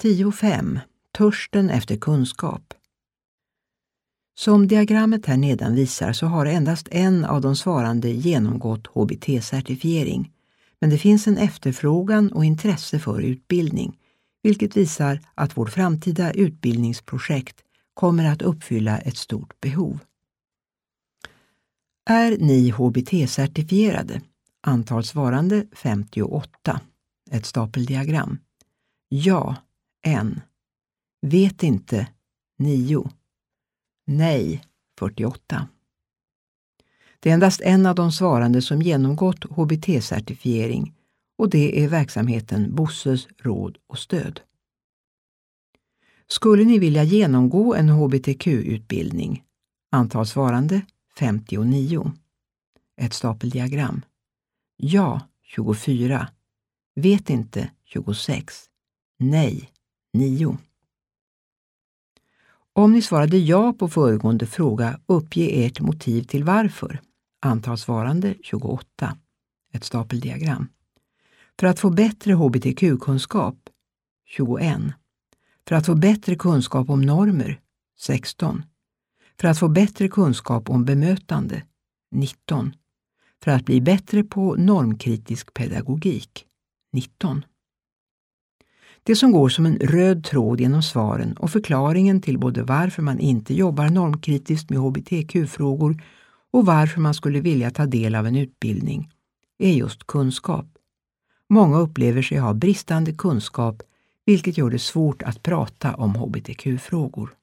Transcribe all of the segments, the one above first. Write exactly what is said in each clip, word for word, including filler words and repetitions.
tio fem. Törsten efter kunskap. Som diagrammet här nedan visar så har endast en av de svarande genomgått H B T-certifiering, men det finns en efterfrågan och intresse för utbildning, vilket visar att vårt framtida utbildningsprojekt kommer att uppfylla ett stort behov. Är ni H B T-certifierade? Antal svarande femtioåtta. Ett stapeldiagram. Ja, en. Vet inte, nio. Nej, fyrtioåtta. Det är endast en av de svarande som genomgått H B T-certifiering och det är verksamheten Bosses råd och stöd. Skulle ni vilja genomgå en H B T Q-utbildning? Antal svarande femtionio. Ett stapeldiagram. Ja, tjugofyra. Vet inte, tjugosex. Nej, nio. Om ni svarade ja på föregående fråga, uppge ert motiv till varför. Antal svarande tjugoåtta. Ett stapeldiagram. För att få bättre H B T Q-kunskap tjugoett. För att få bättre kunskap om normer sexton. För att få bättre kunskap om bemötande nitton. För att bli bättre på normkritisk pedagogik nitton. Det som går som en röd tråd genom svaren och förklaringen till både varför man inte jobbar normkritiskt med H B T Q-frågor och varför man skulle vilja ta del av en utbildning är just kunskap. Många upplever sig ha bristande kunskap, vilket gör det svårt att prata om H B T Q-frågor.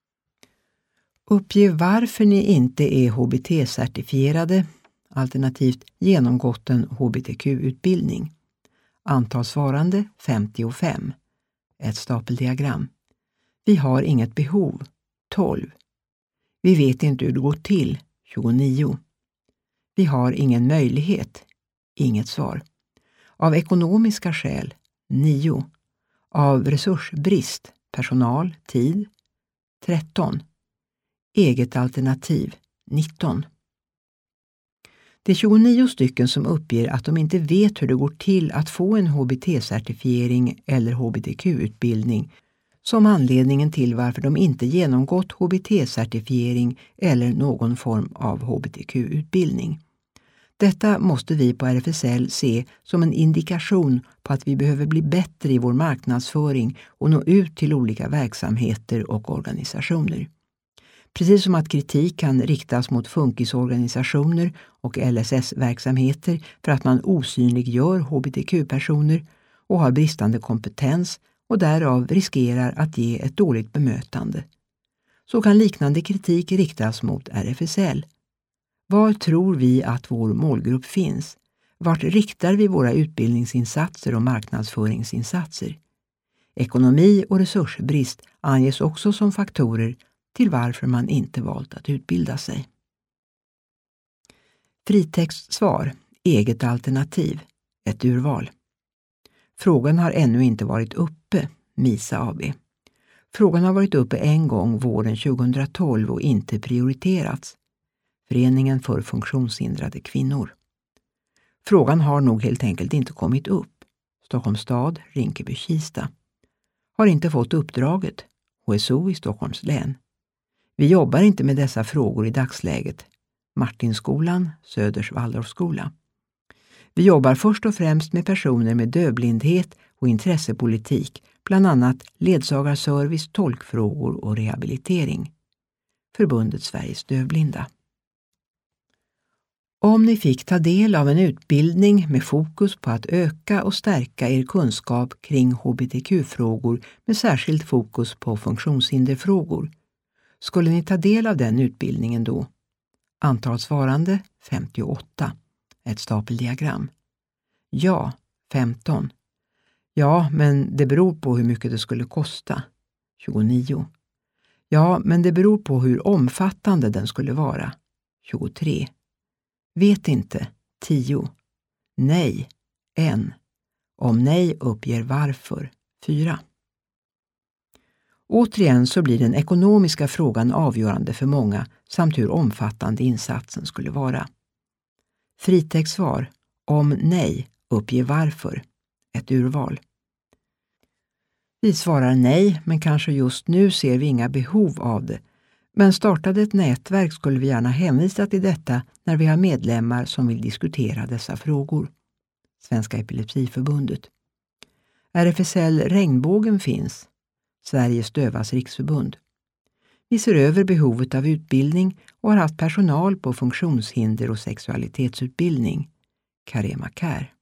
Uppge varför ni inte är H B T-certifierade, alternativt genomgått en H B T Q-utbildning. Antal svarande femtiofem. Ett stapeldiagram. Vi har inget behov tolv. Vi vet inte hur det går till tjugonio. Vi har ingen möjlighet inget svar. Av ekonomiska skäl nio. Av resursbrist personal tid tretton. Eget alternativ nitton. Det är tjugonio stycken som uppger att de inte vet hur det går till att få en H B T-certifiering eller H B T Q-utbildning som anledningen till varför de inte genomgått H B T-certifiering eller någon form av H B T Q-utbildning. Detta måste vi på R F S L se som en indikation på att vi behöver bli bättre i vår marknadsföring och nå ut till olika verksamheter och organisationer. Precis som att kritik kan riktas mot funkisorganisationer och L S S-verksamheter för att man osynliggör H B T Q-personer och har bristande kompetens och därav riskerar att ge ett dåligt bemötande. Så kan liknande kritik riktas mot R F S L. Var tror vi att vår målgrupp finns? Vart riktar vi våra utbildningsinsatser och marknadsföringsinsatser? Ekonomi och resursbrist anges också som faktorer till varför man inte valt att utbilda sig. Fritextsvar, eget alternativ, ett urval. Frågan har ännu inte varit uppe, MISA A B. Frågan har varit uppe en gång våren tjugotolv och inte prioriterats. Föreningen för funktionshindrade kvinnor. Frågan har nog helt enkelt inte kommit upp. Stockholms stad, Rinkeby-Kista. Har inte fått uppdraget. H S O i Stockholms län. Vi jobbar inte med dessa frågor i dagsläget. Martinskolan, Söders Waldorfskola. Vi jobbar först och främst med personer med dövblindhet och intressepolitik, bland annat ledsagarservice, tolkfrågor och rehabilitering. Förbundet Sveriges dövblinda. Om ni fick ta del av en utbildning med fokus på att öka och stärka er kunskap kring H B T Q-frågor med särskilt fokus på funktionshinderfrågor, skulle ni ta del av den utbildningen då? Antal svarande femtioåtta. Ett stapeldiagram. Ja, femton. Ja, men det beror på hur mycket det skulle kosta. tjugonio. Ja, men det beror på hur omfattande den skulle vara. tjugotre. Vet inte. tio. Nej. en. Om nej uppger varför. fyra. Återigen så blir den ekonomiska frågan avgörande för många samt hur omfattande insatsen skulle vara. Fritextsvar. Om nej uppger varför. Ett urval. Vi svarar nej, men kanske just nu ser vi inga behov av det. Men startade ett nätverk skulle vi gärna hänvisa till detta när vi har medlemmar som vill diskutera dessa frågor. Svenska Epilepsiförbundet. R F S L Regnbågen finns. Sveriges dövas riksförbund. Vi ser över behovet av utbildning och har haft personal på funktionshinder och sexualitetsutbildning. Carema Care.